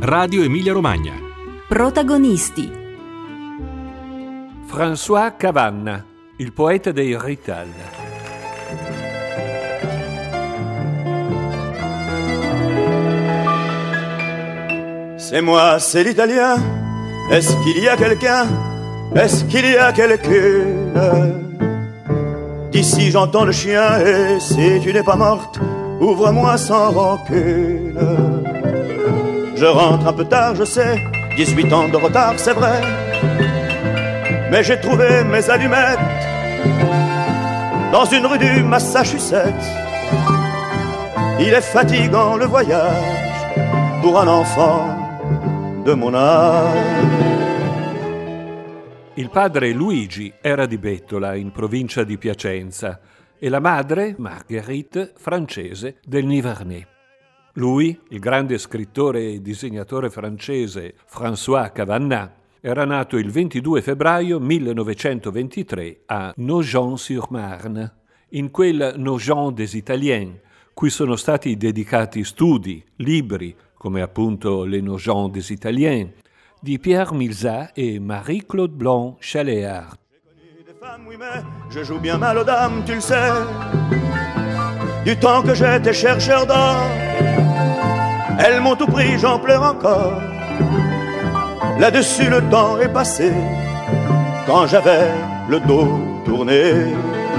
Radio Emilia Romagna. Protagonisti. François Cavanna, il poeta dei Rital. C'est moi, c'est l'italien. Est-ce qu'il y a quelqu'un? Est-ce qu'il y a quelqu'une? D'ici j'entends le chien et si tu n'es pas morte, ouvre-moi sans rancune. Je rentre un peu tard, je sais, 18 ans de retard, c'est vrai. Mais j'ai trouvé mes allumettes dans une rue du Massachusetts. Il est fatigant le voyage pour un enfant de mon âge. Il padre Luigi era di Bettola, in provincia di Piacenza, e la madre, Marguerite, francese del Nivernais. Lui, il grande scrittore e disegnatore francese François Cavanna, era nato il 22 febbraio 1923 a Nogent-sur-Marne, in quel Nogent des Italiens, cui sono stati dedicati studi, libri, come appunto Les Nogent des Italiens, di Pierre Milzat e Marie-Claude Blanc-Chaléard. Oui, mais je joue bien mal aux dames, tu le sais. Du temps que j'étais chercheur d'or, elles m'ont tout pris, j'en pleure encore. Là-dessus le temps est passé, quand j'avais le dos tourné.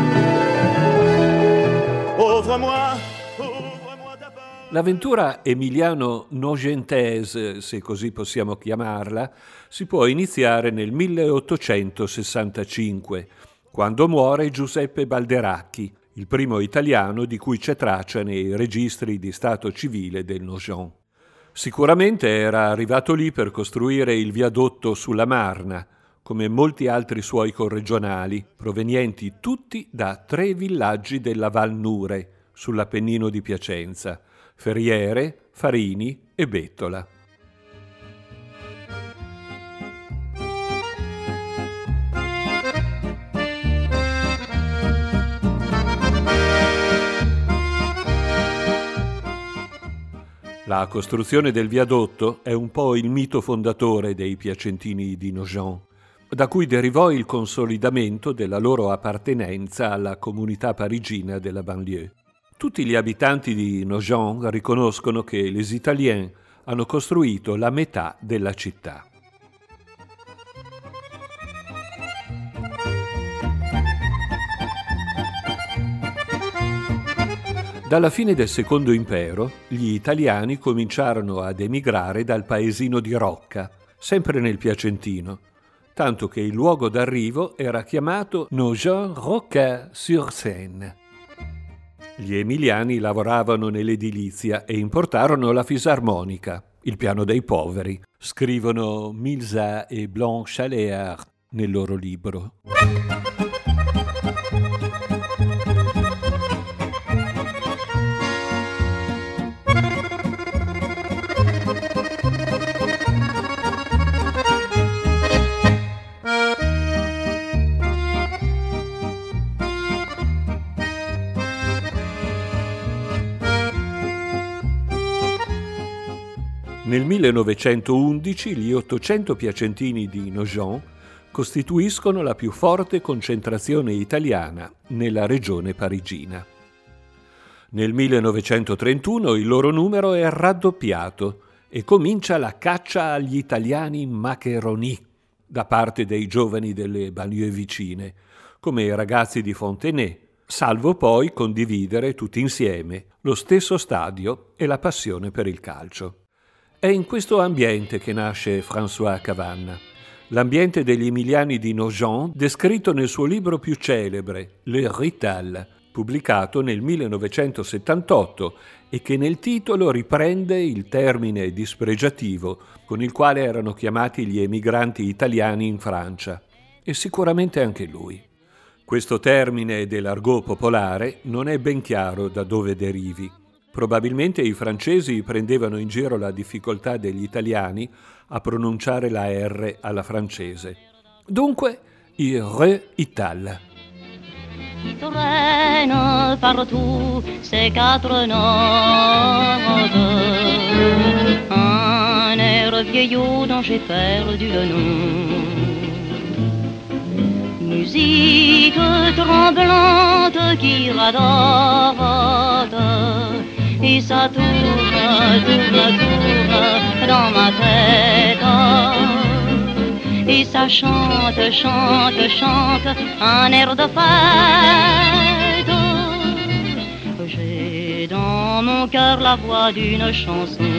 Ouvre-moi, ouvre-moi d'abord. L'avventura emiliano-nogentese, se così possiamo chiamarla, si può iniziare nel 1865, quando muore Giuseppe Balderacchi, il primo italiano di cui c'è traccia nei registri di stato civile del Nogent. Sicuramente era arrivato lì per costruire il viadotto sulla Marna, come molti altri suoi corregionali, provenienti tutti da 3 villaggi della Val Nure, sull'Appennino di Piacenza: Ferriere, Farini e Bettola. La costruzione del viadotto è un po' il mito fondatore dei piacentini di Nogent, da cui derivò il consolidamento della loro appartenenza alla comunità parigina della banlieue. Tutti gli abitanti di Nogent riconoscono che les Italiens hanno costruito la metà della città. Dalla fine del Secondo Impero, gli italiani cominciarono ad emigrare dal paesino di Rocca, sempre nel Piacentino, tanto che il luogo d'arrivo era chiamato Nogent-Rocca-sur-Seine. Gli emiliani lavoravano nell'edilizia e importarono la fisarmonica, il piano dei poveri, scrivono Milzat e Blanc-Chaléard nel loro libro. Nel 1911 gli 800 piacentini di Nogent costituiscono la più forte concentrazione italiana nella regione parigina. Nel 1931 il loro numero è raddoppiato e comincia la caccia agli italiani maccheroni da parte dei giovani delle banlieue vicine, come i ragazzi di Fontenay, salvo poi condividere tutti insieme lo stesso stadio e la passione per il calcio. È in questo ambiente che nasce François Cavanna, l'ambiente degli emiliani di Nogent descritto nel suo libro più celebre, Le Rital, pubblicato nel 1978 e che nel titolo riprende il termine dispregiativo con il quale erano chiamati gli emigranti italiani in Francia, e sicuramente anche lui. Questo termine dell'argot popolare non è ben chiaro da dove derivi. Probabilmente i francesi prendevano in giro la difficoltà degli italiani a pronunciare la R alla francese. Dunque, il Rital. qui traînent partout ces quatre notes. Un air pauvre vieillot dont j'ai perdu le nom. Musique tremblante qui radote, et ça tourne, tourne, tourne dans ma tête. Et ça chante, chante, chante un air de fête. J'ai dans mon cœur la voix d'une chanson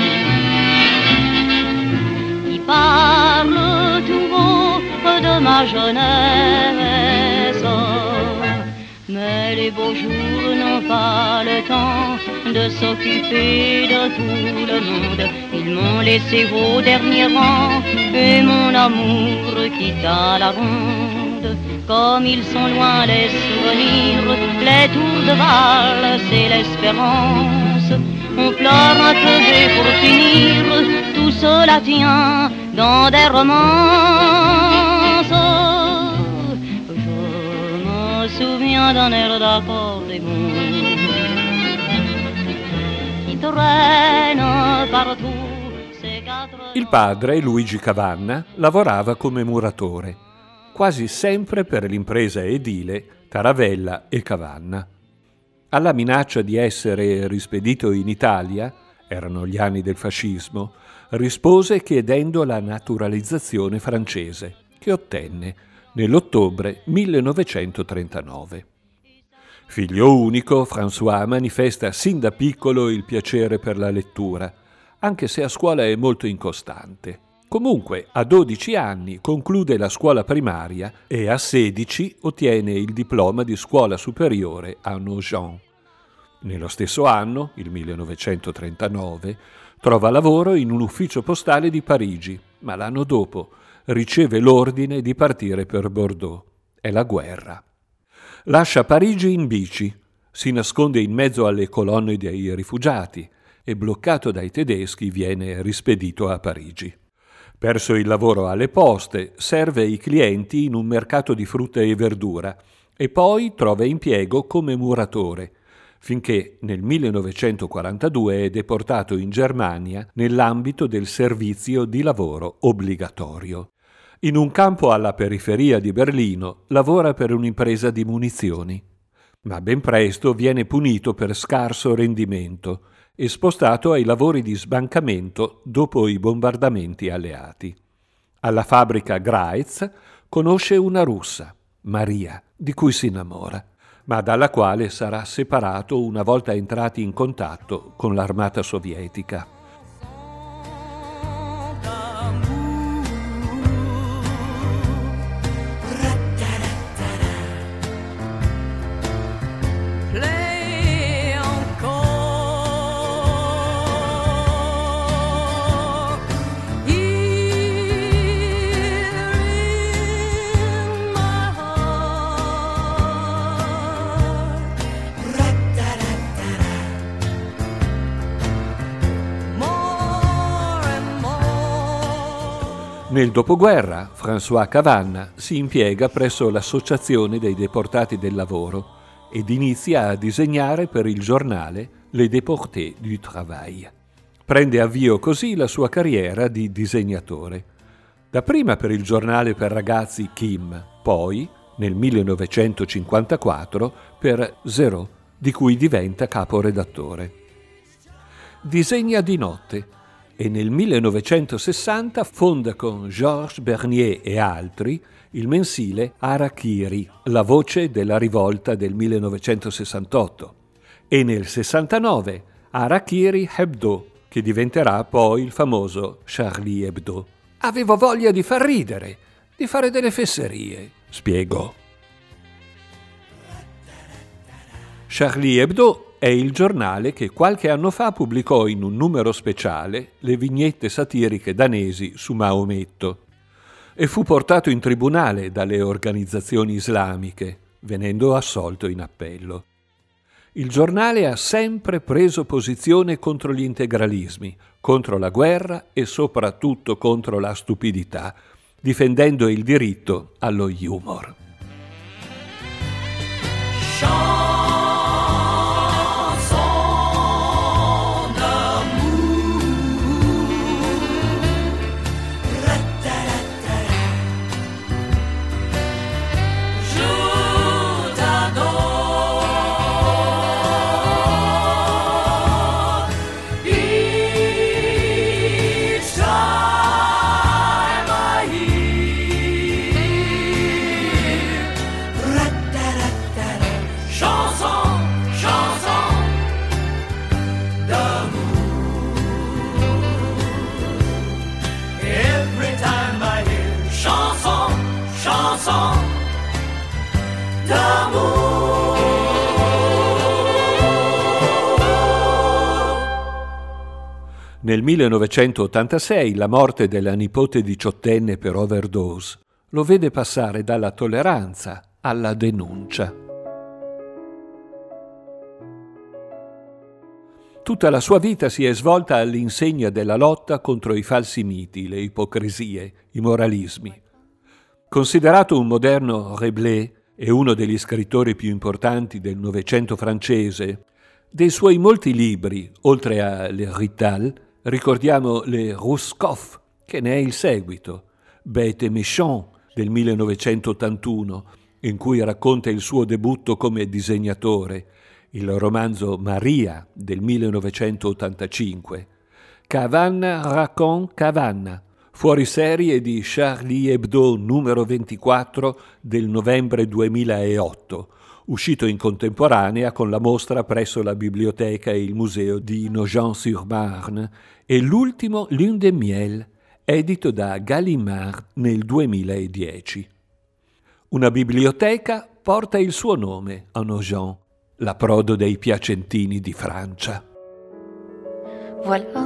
qui parle tout haut de ma jeunesse. Mais les beaux jours n'ont pas le temps de s'occuper de tout le monde. Ils m'ont laissé au dernier rang et mon amour quitta la ronde. Comme ils sont loin les souvenirs, les tours de valse et l'espérance. On pleure un peu et pour finir, tout cela tient dans des romances. Je me souviens d'un air d'accordéon qui traîne partout. Il padre, Luigi Cavanna, lavorava come muratore, quasi sempre per l'impresa edile Taravella e Cavanna. Alla minaccia di essere rispedito in Italia, erano gli anni del fascismo, rispose chiedendo la naturalizzazione francese, che ottenne nell'ottobre 1939. Figlio unico, François manifesta sin da piccolo il piacere per la lettura, anche se a scuola è molto incostante. Comunque, a 12 anni conclude la scuola primaria e a 16 ottiene il diploma di scuola superiore a Nogent. Nello stesso anno, il 1939, trova lavoro in un ufficio postale di Parigi, ma l'anno dopo riceve l'ordine di partire per Bordeaux. È la guerra. Lascia Parigi in bici, si nasconde in mezzo alle colonne dei rifugiati e, bloccato dai tedeschi, viene rispedito a Parigi. Perso il lavoro alle poste, serve i clienti in un mercato di frutta e verdura e poi trova impiego come muratore, finché nel 1942 è deportato in Germania nell'ambito del servizio di lavoro obbligatorio. In un campo alla periferia di Berlino lavora per un'impresa di munizioni, ma ben presto viene punito per scarso rendimento e spostato ai lavori di sbancamento dopo i bombardamenti alleati. Alla fabbrica Greiz conosce una russa, Maria, di cui si innamora, ma dalla quale sarà separato una volta entrati in contatto con l'armata sovietica. Nel dopoguerra, François Cavanna si impiega presso l'Associazione dei Deportati del Lavoro ed inizia a disegnare per il giornale Les Déportés du Travail. Prende avvio così la sua carriera di disegnatore. Dapprima per il giornale per ragazzi Kim, poi, nel 1954, per Zéro, di cui diventa caporedattore. Disegna di notte e nel 1960 fonda con Georges Bernier e altri il mensile Harakiri, la voce della rivolta del 1968, e nel 69 Harakiri Hebdo, che diventerà poi il famoso Charlie Hebdo. Avevo voglia di far ridere, di fare delle fesserie, spiegò. Charlie Hebdo è il giornale che qualche anno fa pubblicò in un numero speciale le vignette satiriche danesi su Maometto e fu portato in tribunale dalle organizzazioni islamiche, venendo assolto in appello. Il giornale ha sempre preso posizione contro gli integralismi, contro la guerra e soprattutto contro la stupidità, difendendo il diritto allo humor. Nel 1986 la morte della nipote diciottenne per overdose lo vede passare dalla tolleranza alla denuncia. Tutta la sua vita si è svolta all'insegna della lotta contro i falsi miti, le ipocrisie, i moralismi. Considerato un moderno Rabelais e uno degli scrittori più importanti del Novecento francese, dei suoi molti libri, oltre a Le Rital, ricordiamo Le Rouskoff, che ne è il seguito, Bête et Méchant del 1981, in cui racconta il suo debutto come disegnatore, il romanzo Maria del 1985, Cavanna raconte Cavanna, fuoriserie di Charlie Hebdo numero 24 del novembre 2008, uscito in contemporanea con la mostra presso la biblioteca e il museo di Nogent-sur-Marne, e l'ultimo Lune de Miel, edito da Gallimard nel 2010. Una biblioteca porta il suo nome a Nogent, l'approdo dei piacentini di Francia. Voilà,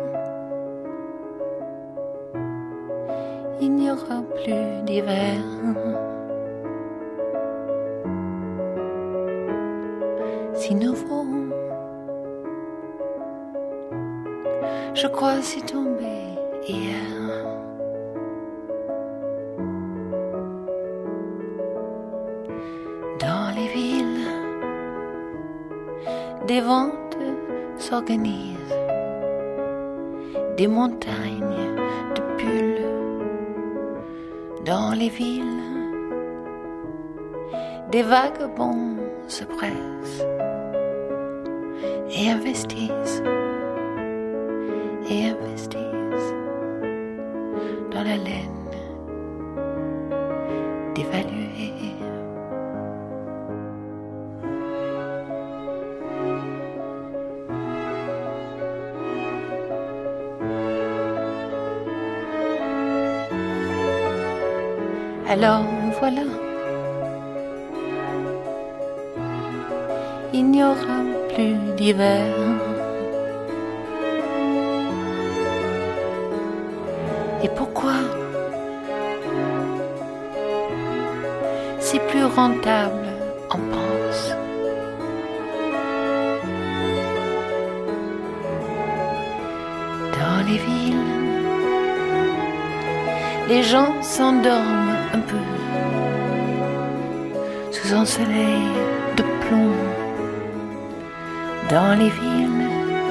il n'y aura plus d'hiver. Si nouveau, je crois c'est tombé hier. Dans les villes, des ventes s'organisent, des montagnes de pulls. Dans les villes, des vagabonds se pressent et investissent dans la laine dévaluée. Alors voilà, il n'y aura plus d'hiver. Et pourquoi? C'est plus rentable, on pense. Dans les villes, les gens s'endorment un peu sous un soleil de plomb. Dans les villes,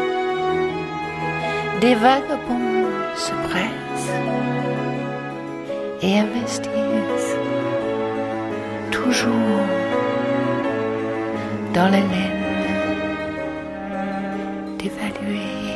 des vagabonds se pressent et investissent toujours dans la laine dévaluée.